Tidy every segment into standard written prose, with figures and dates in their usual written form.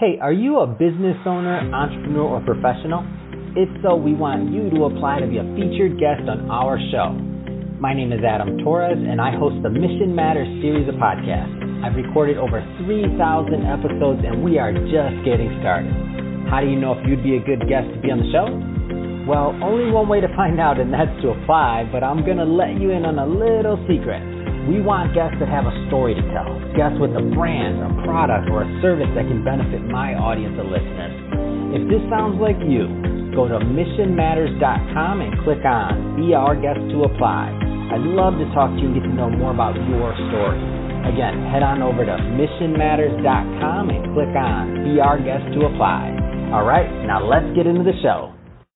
Hey, are you a business owner, entrepreneur, or professional? If so, we want you to apply to be a featured guest on our show. My name is Adam Torres, and I host the Mission Matters series of podcasts. I've recorded over 3,000 episodes, and we are just getting started. How do you know if you'd be a good guest to be on the show? Well, only one way to find out, and that's to apply, but I'm going to let you in on a little secret. We want guests that have a story to tell, guests with a brand, a product, or a service that can benefit my audience of listeners. If this sounds like you, go to missionmatters.com and click on Be Our Guest to apply. I'd love to talk to you and get to know more about your story. Again, head on over to missionmatters.com and click on Be Our Guest to apply. All right, now let's get into the show.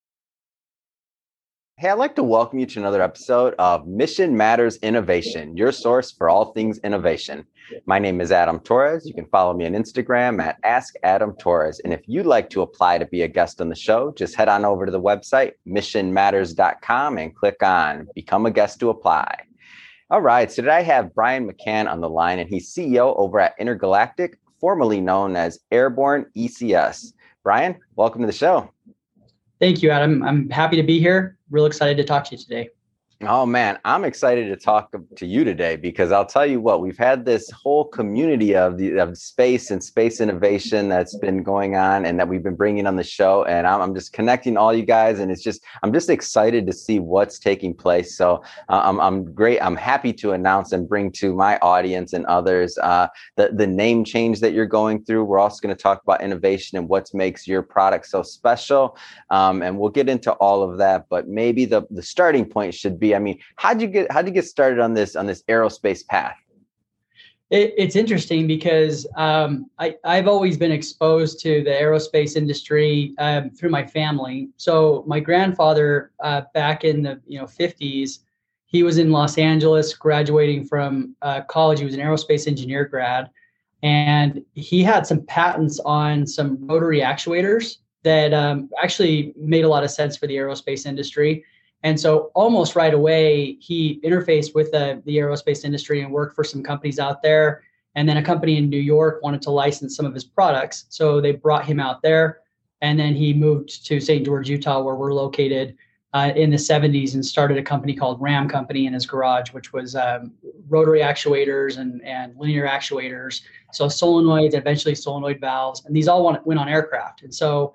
Hey, I'd like to welcome you to another episode of Mission Matters Innovation, your source for all things innovation. My name is Adam Torres. You can follow me on Instagram at AskAdamTorres. And if you'd like to apply to be a guest on the show, just head on over to the website, missionmatters.com, and click on Become a Guest to Apply. All right, so today I have Brian McCann on the line, and he's CEO over at Intergalactic, formerly known as Airborne ECS. Brian, welcome to the show. Thank you, Adam. I'm happy to be here. Real excited to talk to you today. Oh, man, I'm excited to talk to you today because I'll tell you what, we've had this whole community of space and space innovation that's been going on and that we've been bringing on the show. And I'm just connecting all you guys. And I'm just excited to see what's taking place. So I'm great. I'm happy to announce and bring to my audience and others the name change that you're going through. We're also going to talk about innovation and what makes your product so special. And we'll get into all of that. But maybe the starting point should be, I mean, how'd you get started on this aerospace path? It's interesting because I've always been exposed to the aerospace industry through my family. So my grandfather back in the 50s, he was in Los Angeles graduating from college. He was an aerospace engineer grad, and he had some patents on some rotary actuators that actually made a lot of sense for the aerospace industry. And so almost right away, he interfaced with the aerospace industry and worked for some companies out there. And then a company in New York wanted to license some of his products. So they brought him out there. And then he moved to St. George, Utah, where we're located in the 70s, and started a company called Ram Company in his garage, which was rotary actuators and linear actuators. So solenoids, eventually solenoid valves. And these all went on aircraft. And so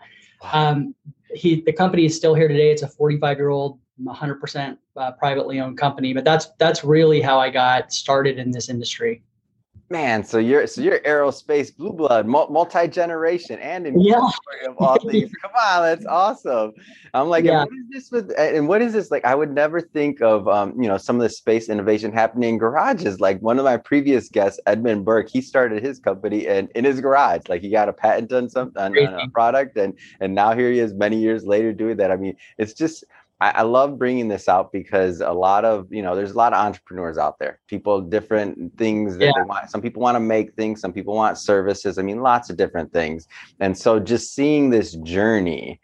the company is still here today. It's a 45-year-old, 100% privately owned company, but that's really how I got started in this industry. Man, so you're aerospace blue blood, multi-generation, and in of all things. Come on, that's awesome. I'm like, yeah. What is this like? I would never think of some of the space innovation happening in garages. Like one of my previous guests, Edmund Burke, he started his company in his garage. Like he got a patent on a product, and now here he is many years later doing that. I mean, it's just. I love bringing this out because there's a lot of entrepreneurs out there, people, different things that they want. Some people want to make things, some people want services. I mean, lots of different things. And so just seeing this journey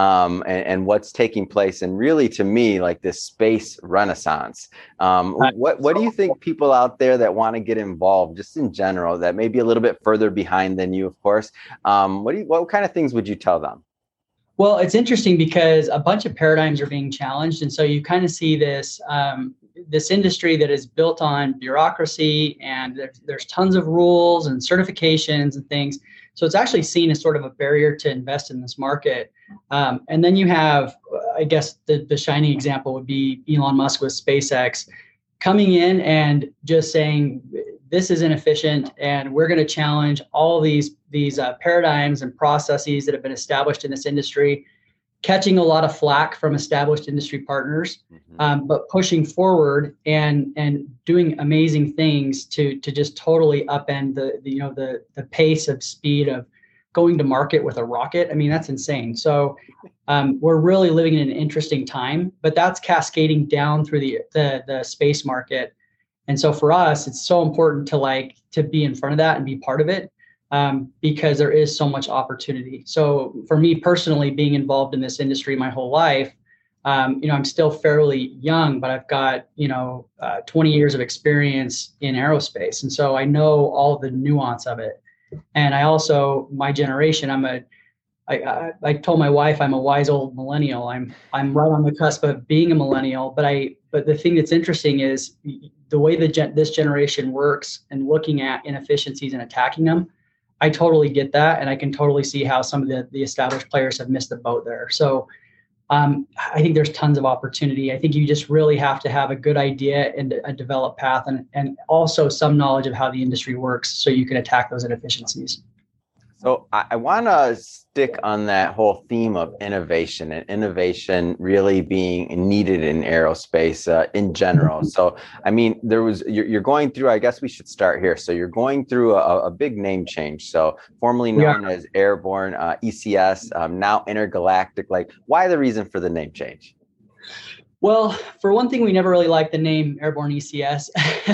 and what's taking place, and really to me, like this space renaissance. What do you think people out there that want to get involved, just in general, that may be a little bit further behind than you, of course, what kind of things would you tell them? Well, it's interesting because a bunch of paradigms are being challenged. And so you kind of see this industry that is built on bureaucracy, and there's tons of rules and certifications and things. So it's actually seen as sort of a barrier to invest in this market. And then you have, I guess, the shining example would be Elon Musk with SpaceX coming in and just saying, this is inefficient, and we're going to challenge all these paradigms and processes that have been established in this industry, catching a lot of flack from established industry partners, but pushing forward and doing amazing things to just totally upend the pace of speed of going to market with a rocket. I mean, that's insane. So we're really living in an interesting time, but that's cascading down through the space market. And so for us, it's so important to be in front of that and be part of it, because there is so much opportunity. So for me personally, being involved in this industry my whole life, I'm still fairly young, but I've got 20 years of experience in aerospace, and so I know all the nuance of it. And I also, my generation, I told my wife I'm a wise old millennial. I'm right on the cusp of being a millennial. But the thing that's interesting is the way this generation works and looking at inefficiencies and attacking them. I totally get that, and I can totally see how some of the established players have missed the boat there. So I think there's tons of opportunity. I think you just really have to have a good idea and a developed path, and also some knowledge of how the industry works so you can attack those inefficiencies. So I want to stick on that whole theme of innovation and innovation really being needed in aerospace in general. So, I mean, you're going through, I guess we should start here. So you're going through a big name change. So formerly known as Airborne ECS, now Intergalactic. Like, why the reason for the name change? Well, for one thing, we never really liked the name Airborne ECS.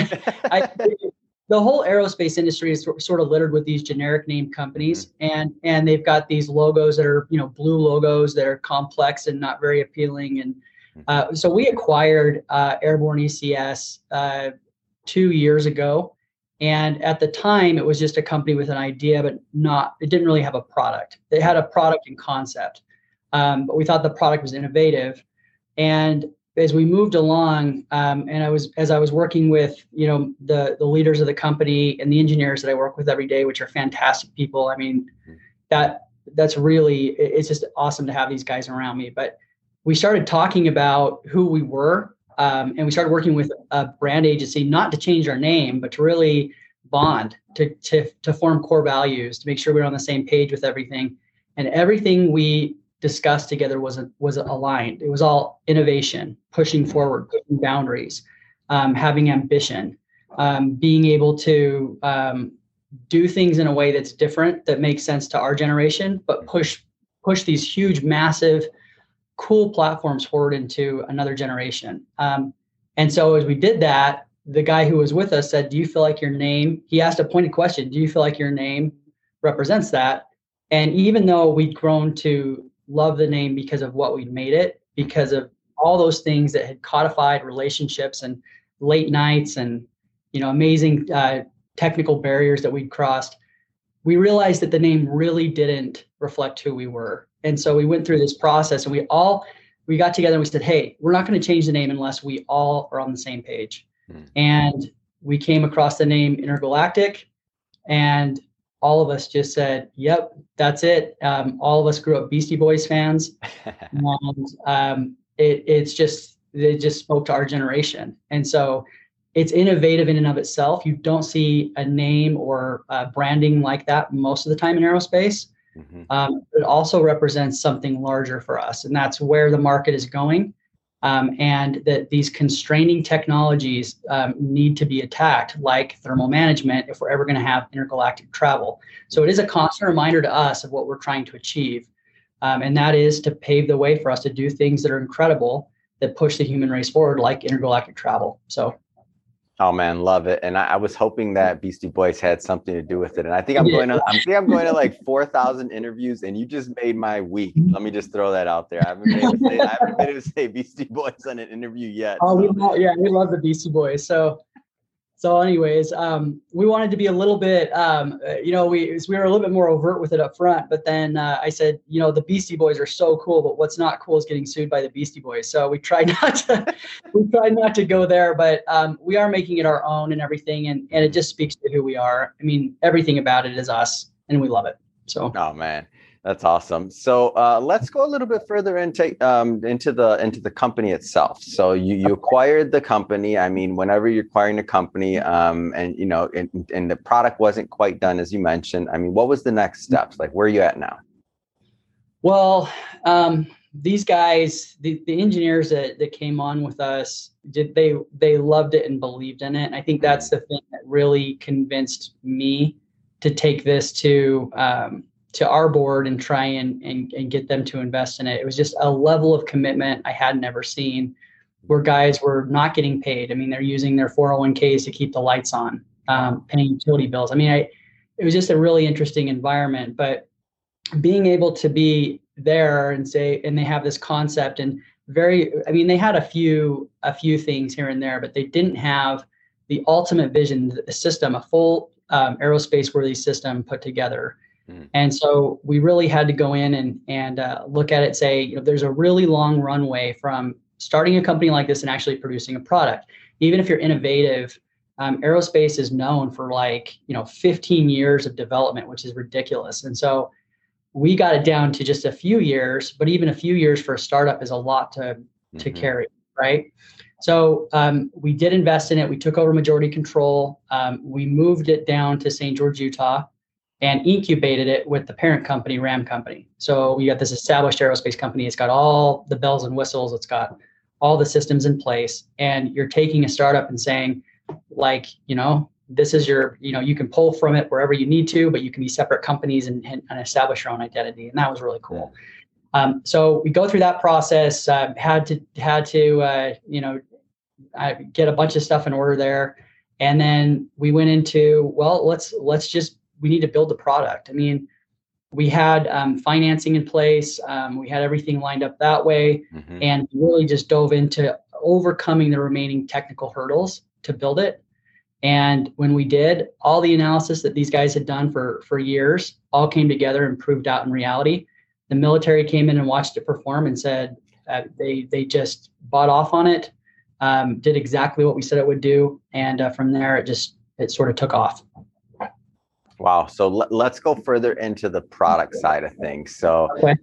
The whole aerospace industry is sort of littered with these generic name companies, and they've got these logos that are, blue logos that are complex and not very appealing. And so we acquired Airborne ECS 2 years ago, and at the time it was just a company with an idea, but it didn't really have a product. They had a product and concept, but we thought the product was innovative. And as we moved along, and as I was working with, the leaders of the company and the engineers that I work with every day, which are fantastic people. I mean, that's really, it's just awesome to have these guys around me. But we started talking about who we were, and we started working with a brand agency, not to change our name, but to really bond, to form core values, to make sure we're on the same page with everything. And everything we discussed together was aligned. It was all innovation, pushing forward, pushing boundaries, having ambition, being able to do things in a way that's different, that makes sense to our generation, but push these huge, massive, cool platforms forward into another generation. And so as we did that, the guy who was with us said, "Do you feel like your name?" He asked a pointed question. "Do you feel like your name represents that?" And even though we'd grown to love the name because of what we'd made it, because of all those things that had codified relationships and late nights and, amazing technical barriers that we'd crossed, we realized that the name really didn't reflect who we were. And so we went through this process, and we got together and we said, "Hey, we're not going to change the name unless we all are on the same page." And we came across the name Intergalactic, and all of us just said, "Yep, that's it." All of us grew up Beastie Boys fans, and it just spoke to our generation. And so it's innovative in and of itself. You don't see a name or branding like that most of the time in aerospace. It also represents something larger for us, and that's where the market is going. And that these constraining technologies need to be attacked, like thermal management, if we're ever going to have intergalactic travel. So it is a constant reminder to us of what we're trying to achieve. And that is to pave the way for us to do things that are incredible, that push the human race forward, like intergalactic travel. So. Oh man, love it. And I was hoping that Beastie Boys had something to do with it. And I think I'm going to like 4,000 interviews, and you just made my week. Let me just throw that out there. I haven't been able to say Beastie Boys on an interview yet. Oh, so. We love the Beastie Boys. So anyways, we wanted to be a little bit, we were a little bit more overt with it up front, but then I said, the Beastie Boys are so cool, but what's not cool is getting sued by the Beastie Boys. So we tried not to go there, but we are making it our own and everything. And it just speaks to who we are. I mean, everything about it is us, and we love it. So. Oh man. That's awesome. So let's go a little bit further into the company itself. So you acquired the company. I mean, whenever you're acquiring a company, and the product wasn't quite done, as you mentioned. I mean, what was the next steps? Like, where are you at now? Well, these guys, the engineers that came on with us, they loved it and believed in it. And I think that's the thing that really convinced me to take this to our board and try and get them to invest in it. It was just a level of commitment I had never seen, where guys were not getting paid. I mean, they're using their 401ks to keep the lights on, paying utility bills. I mean, it was just a really interesting environment, but being able to be there and they have this concept and they had a few things here and there, but they didn't have the ultimate vision, the system, a full aerospace worthy system put together. And so we really had to go in and look at it, say, you know, there's a really long runway from starting a company like this and actually producing a product. Even if you're innovative, aerospace is known for 15 years of development, which is ridiculous. And so we got it down to just a few years, but even a few years for a startup is a lot to carry, right? So we did invest in it. We took over majority control. We moved it down to St. George, Utah, and incubated it with the parent company, Ram Company. So we got this established aerospace company. It's got all the bells and whistles. It's got all the systems in place. And you're taking a startup and saying, this is your, you can pull from it wherever you need to, but you can be separate companies and establish your own identity. And that was really cool. So we go through that process, had to get a bunch of stuff in order there. And then we went into, we need to build the product. I mean, we had financing in place. We had everything lined up that way, and really just dove into overcoming the remaining technical hurdles to build it. And when we did, all the analysis that these guys had done for years all came together and proved out in reality. The military came in and watched it perform and said they just bought off on it, did exactly what we said it would do. And from there, it sort of took off. Wow. So let's go further into the product side of things. So, okay.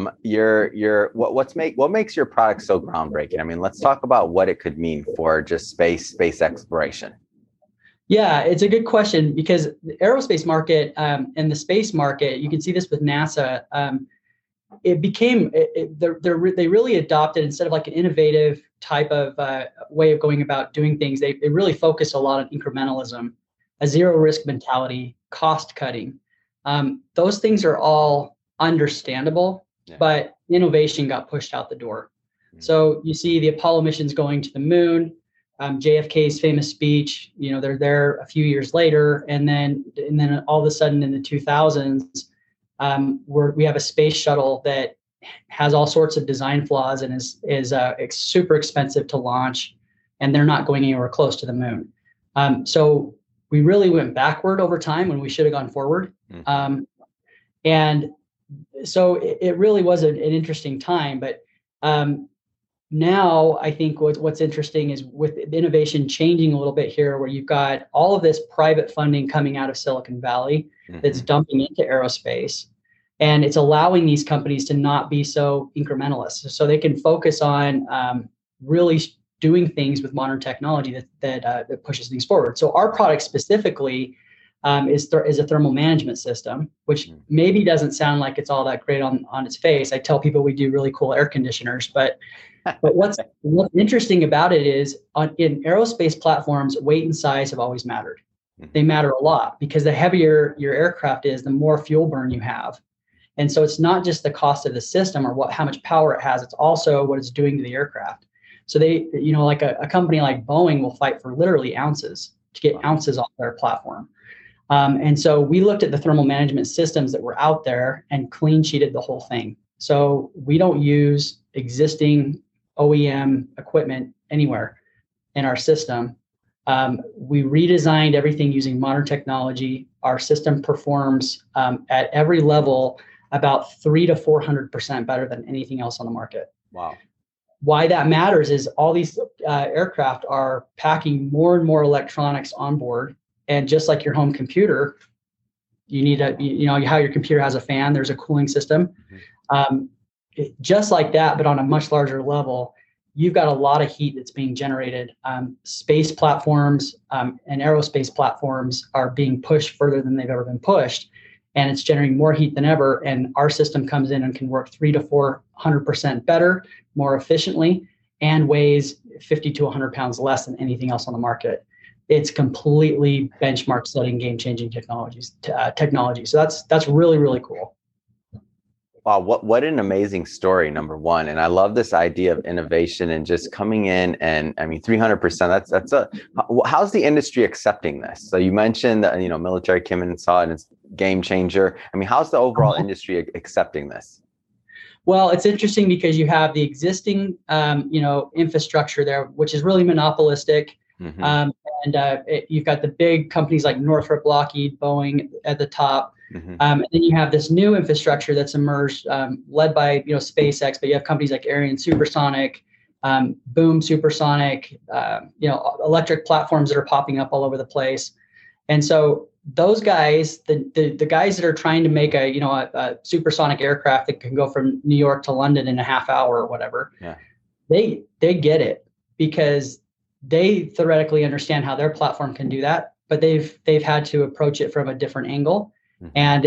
What makes your product so groundbreaking? I mean, let's talk about what it could mean for just space exploration. Yeah, it's a good question, because the aerospace market and the space market, you can see this with NASA. They really adopted, instead of like an innovative type of way of going about doing things, they really focus a lot on incrementalism, a zero risk mentality, cost cutting. Those things are all understandable, but innovation got pushed out the door. So you see the Apollo missions going to the moon, JFK's famous speech, they're there a few years later. And then all of a sudden in the 2000s, we have a space shuttle that has all sorts of design flaws and is super expensive to launch, and they're not going anywhere close to the moon. So we really went backward over time when we should have gone forward. And so it really was an interesting time. But now I think what's interesting is with innovation changing a little bit here, where you've got all of this private funding coming out of Silicon Valley that's dumping into aerospace. And it's allowing these companies to not be so incrementalist. So they can focus on really doing things with modern technology that pushes things forward. So our product specifically is a thermal management system, which maybe doesn't sound like it's all that great on its face. I tell people we do really cool air conditioners, but what's interesting about it is in aerospace platforms, weight and size have always mattered. They matter a lot, because the heavier your aircraft is, the more fuel burn you have. And so it's not just the cost of the system or how much power it has, it's also what it's doing to the aircraft. So they, like a company like Boeing will fight for literally ounces to get ounces off their platform. And so we looked at the thermal management systems that were out there and clean sheeted the whole thing. So we don't use existing OEM equipment anywhere in our system. We redesigned everything using modern technology. Our system performs at every level about 300 to 400% better than anything else on the market. Wow. Why that matters is all these aircraft are packing more and more electronics on board. And just like your home computer, you need how your computer has a fan, there's a cooling system. Just like that, but on a much larger level, you've got a lot of heat that's being generated. Space platforms and aerospace platforms are being pushed further than they've ever been pushed. And it's generating more heat than ever. And our system comes in and can work 300 to 400% better, more efficiently, and weighs 50 to 100 pounds less than anything else on the market. It's completely benchmark setting, game changing technology. So that's really, really cool. Wow, what an amazing story, number one. And I love this idea of innovation and just coming in, and I mean 300%, how's the industry accepting this? So you mentioned that military came in and saw it and it's a game changer. I mean, how's the overall industry accepting this? Well, it's interesting because you have the existing infrastructure there, which is really monopolistic. Mm-hmm. You've got the big companies like Northrop, Lockheed, Boeing at the top. Mm-hmm. And then you have this new infrastructure that's emerged, led by SpaceX, but you have companies like Ariane Supersonic, Boom Supersonic, electric platforms that are popping up all over the place. And so those guys, the guys that are trying to make a supersonic aircraft that can go from New York to London in a half hour or whatever, yeah, they get it, because they theoretically understand how their platform can do that, but they've had to approach it from a different angle. mm-hmm. And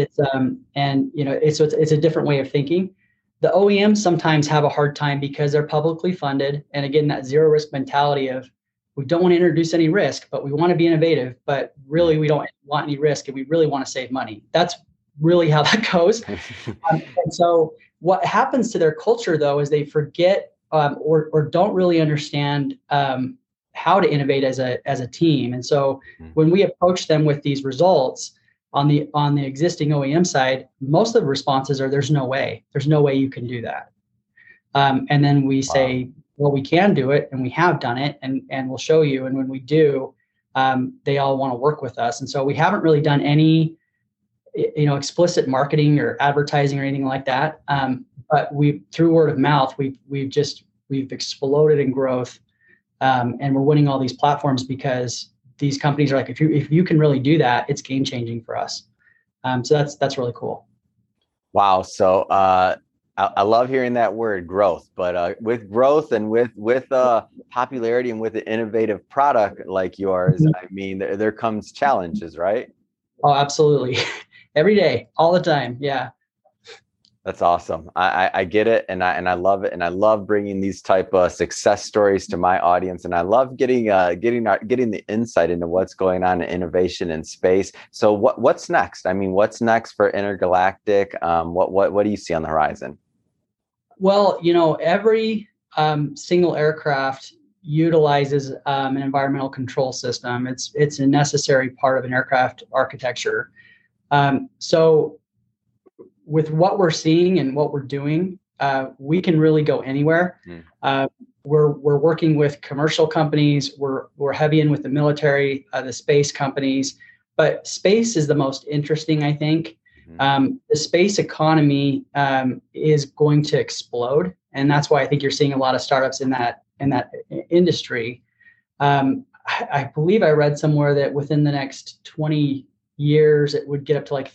it's a different way of thinking. The OEMs sometimes have a hard time because they're publicly funded. And again, that zero risk mentality of, we don't want to introduce any risk, but we want to be innovative, but really we don't want any risk and we really want to save money. That's really how that goes. And so what happens to their culture, though, is they forget or don't really understand how to innovate as a team. And so when we approach them with these results on the existing OEM side, most of the responses are, there's no way you can do that. And then we say, well, we can do it, and we have done it, and we'll show you. And when we do, they all want to work with us. And so we haven't really done any, explicit marketing or advertising or anything like that. But through word of mouth, we've exploded in growth, and we're winning all these platforms because these companies are like, if you can really do that, it's game changing for us. So that's really cool. Wow. So I love hearing that word, growth, but with growth and with popularity and with an innovative product like yours, I mean, there comes challenges, right? Oh, absolutely. Every day, all the time. Yeah. That's awesome. I get it, and I love it, and I love bringing these type of success stories to my audience, and I love getting the insight into what's going on in innovation in space. So what's next? I mean, what's next for Intergalactic? What do you see on the horizon? Well, every single aircraft utilizes an environmental control system. It's a necessary part of an aircraft architecture. So with what we're seeing and what we're doing, we can really go anywhere. We're working with commercial companies. We're heavy in with the military, the space companies, but space is the most interesting, I think. The space economy is going to explode, and that's why I think you're seeing a lot of startups in that industry. I believe I read somewhere that within the next 20 years, it would get up to like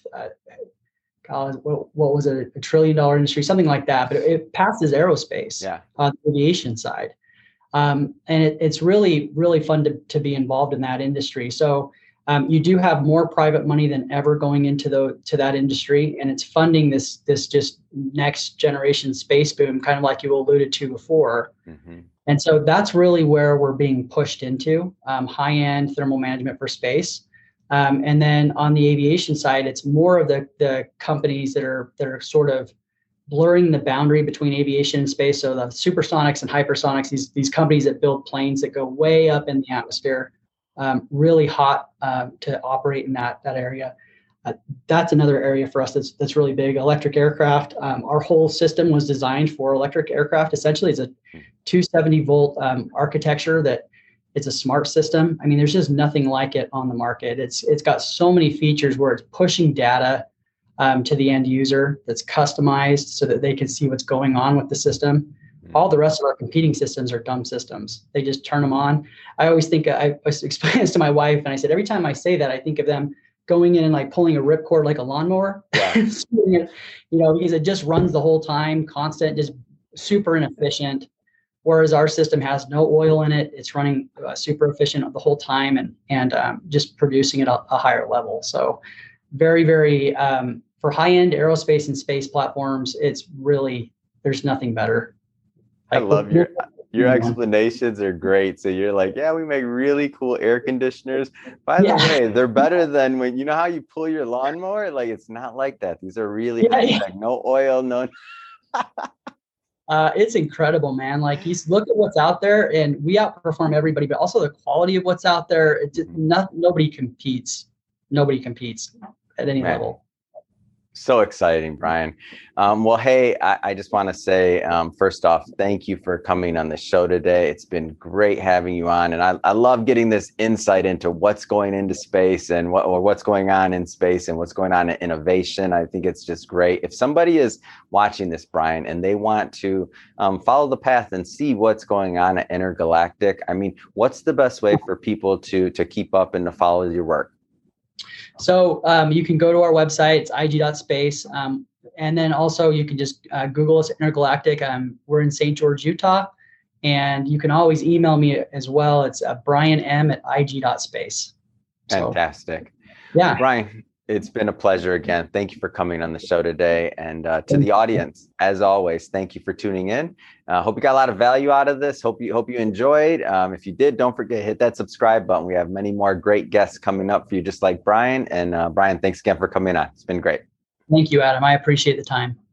what was it, $1 trillion industry, something like that. But it passes aerospace on the aviation side, and it's really, really fun to be involved in that industry. So you do have more private money than ever going into that industry, and it's funding this just next generation space boom, kind of like you alluded to before. And so that's really where we're being pushed into, high-end thermal management for space. And then on the aviation side, it's more of the companies that are sort of blurring the boundary between aviation and space. So the supersonics and hypersonics, these companies that build planes that go way up in the atmosphere, really hot to operate in that area. That's another area for us that's really big. Electric aircraft. Our whole system was designed for electric aircraft. Essentially, it's a 270 volt architecture that it's a smart system. I mean, there's just nothing like it on the market. It's got so many features where it's pushing data to the end user that's customized so that they can see what's going on with the system. All the rest of our competing systems are dumb systems. They just turn them on. I always think, I explained this to my wife, and I said, every time I say that, I think of them going in and like pulling a ripcord like a lawnmower, because it just runs the whole time, constant, just super inefficient. Whereas our system has no oil in it. It's running super efficient the whole time and just producing at a higher level. So very, very, for high-end aerospace and space platforms, it's really, there's nothing better. I love your explanations are great. So you're like, yeah, we make really cool air conditioners. By the way, they're better than when, you know how you pull your lawnmower? Like, it's not like that. These are really high-tech, no oil, no. It's incredible, man. Like, you look at what's out there, and we outperform everybody, but also the quality of what's out there. Nobody competes. Nobody competes at any level. So exciting, Brian. Well, hey, I just want to say, first off, thank you for coming on the show today. It's been great having you on. And I love getting this insight into what's going into space and what's going on in space and what's going on in innovation. I think it's just great. If somebody is watching this, Brian, and they want to follow the path and see what's going on at Intergalactic, I mean, what's the best way for people to keep up and to follow your work? So you can go to our website, it's ig.space. And then also you can just Google us Intergalactic. We're in St. George, Utah. And you can always email me as well. It's brianm@ig.space. Fantastic. Yeah. Brian, it's been a pleasure again. Thank you for coming on the show today. And to the audience, as always, thank you for tuning in. Hope you got a lot of value out of this. Hope you enjoyed. If you did, don't forget to hit that subscribe button. We have many more great guests coming up for you, just like Brian. And Brian, thanks again for coming on. It's been great. Thank you, Adam. I appreciate the time.